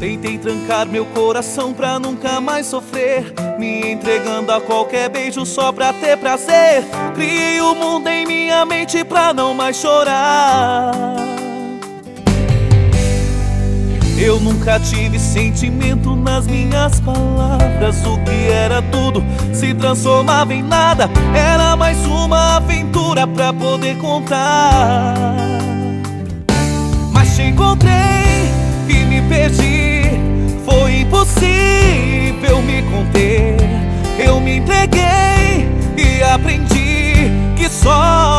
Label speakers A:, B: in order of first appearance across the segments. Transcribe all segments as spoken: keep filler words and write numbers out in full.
A: Tentei trancar meu coração pra nunca mais sofrer, me entregando a qualquer beijo só pra ter prazer. Criei o mundo em minha mente pra não mais chorar. Eu nunca tive sentimento nas minhas palavras. O que era tudo se transformava em nada. Era mais uma aventura pra poder contar. Mas te encontrei e me perdi. Foi impossível me conter. Eu me entreguei e aprendi que só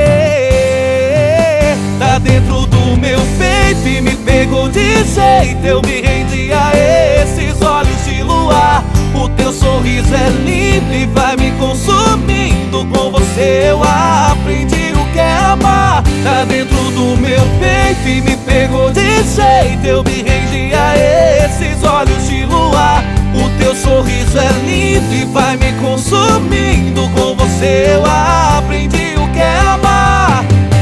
A: você tá dentro do meu peito e me pegou de jeito. Eu me rendi a esses olhos de luar. O teu sorriso é lindo e vai me consumindo. Com você eu aprendi o que é amar. Tá dentro do meu peito e me pegou de jeito. Eu me rendi a esses olhos de luar. O teu sorriso é lindo e vai me consumindo. Com você eu aprendi o que é amar.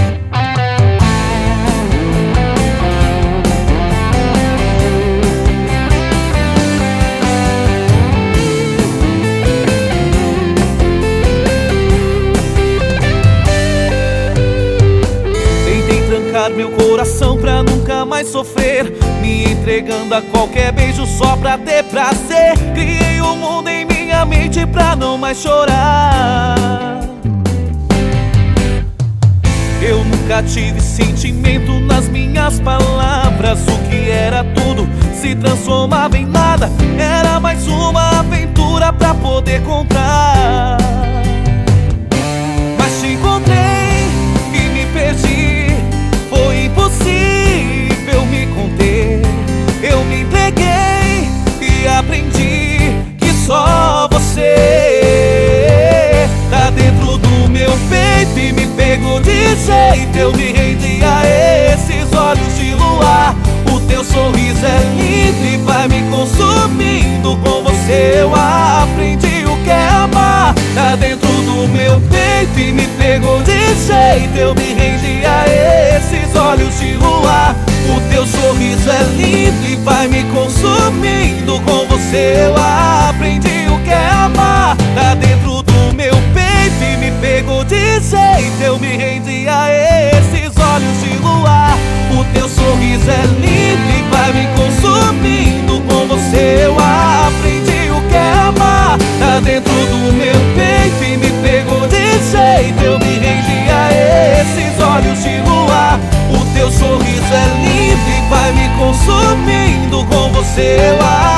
A: Meu coração pra nunca mais sofrer, me entregando a qualquer beijo só pra ter prazer. Criei o mundo em minha mente pra não mais chorar. Eu nunca tive sentimento nas minhas palavras. O que era tudo se transformava em nada. Era mais uma aventura pra poder contar. Mas te encontrei e me perdi. Foi impossível me conter. Eu me entreguei e aprendi que só você tá dentro do meu peito e me pegou de jeito. Eu me rendi a esses olhos de luar. O teu sorriso é lindo e vai me consumindo. Com você eu aprendi o que é amar. Tá dentro do meu peito e me pegou de jeito. Eu me rendi a esses olhos de luar. O teu sorriso é lindo e vai me consumindo. Com você eu aprendi o que é amar. Tá dentro do meu peito e me pegou de jeito. Eu me rendi a esses olhos de luar. O teu sorriso é lindo e vai me consumindo. Com você eu aprendi o que é amar. Tá dentro do meu peito e me pegou de jeito. Eu me rendi a esses olhos de luar. O teu sorriso é lindo e vai me consumindo. Com você eu aprendi